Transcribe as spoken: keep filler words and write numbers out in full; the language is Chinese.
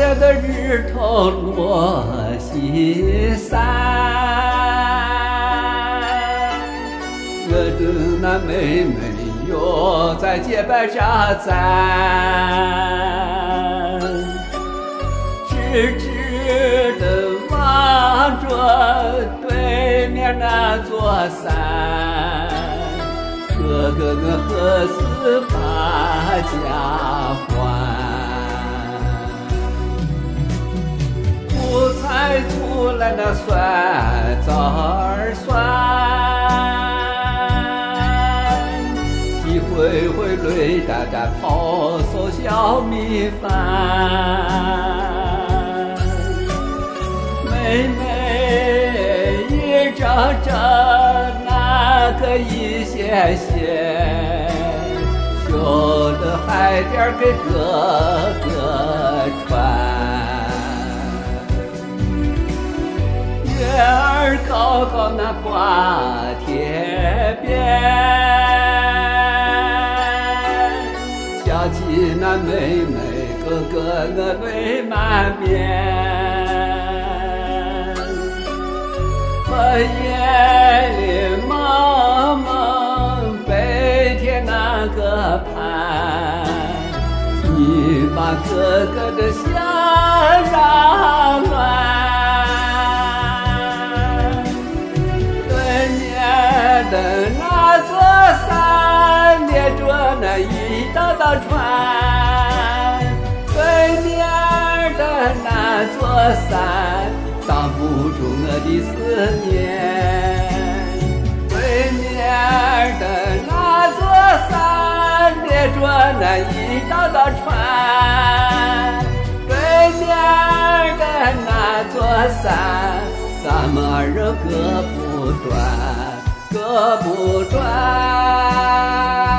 亮的日头落西山，我的那妹妹又在街边上站，直直地望着对面那座山，哥哥我何时把家还？苦菜出来那酸枣儿酸，几回回泪淡淡抛手小米饭。妹妹一张张那个一线线，绣的海点给哥哥穿。月儿高高那挂天边，想起那妹妹哥哥我泪满面。黑夜里蒙蒙白天那个盼，你把哥哥的心让乱。的那座山连着那一道道船，对面的那座山挡不住我的思念，对面的那座山连着那一道道船，对面的那座山咱们二人割不断割不断。